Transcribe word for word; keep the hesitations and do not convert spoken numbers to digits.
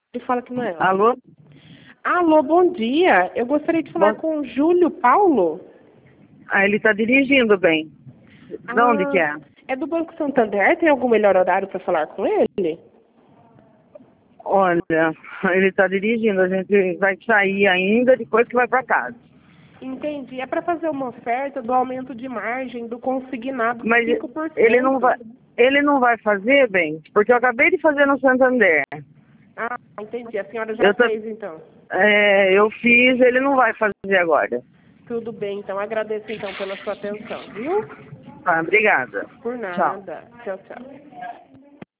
Ele fala que não é. Alô? Alô, bom dia. Eu gostaria de falar Bom... com o Júlio Paulo. Ah, ele tá dirigindo, bem. De Ah, onde que é? É do Banco Santander. Tem algum melhor horário para falar com ele? Olha, ele tá dirigindo. A gente vai sair ainda depois que vai pra casa. Entendi. É para fazer uma oferta do aumento de margem do consignado de Mas cinco por cento. ele não vai, ele não vai fazer, bem, porque eu acabei de fazer no Santander. Ah, entendi. A senhora já Eu, tô, fez, então. é, eu fiz, ele não vai fazer agora. Tudo bem, então. Agradeço, então, pela sua atenção, viu? Tá, obrigada. Por Tchau. nada. Tchau, tchau.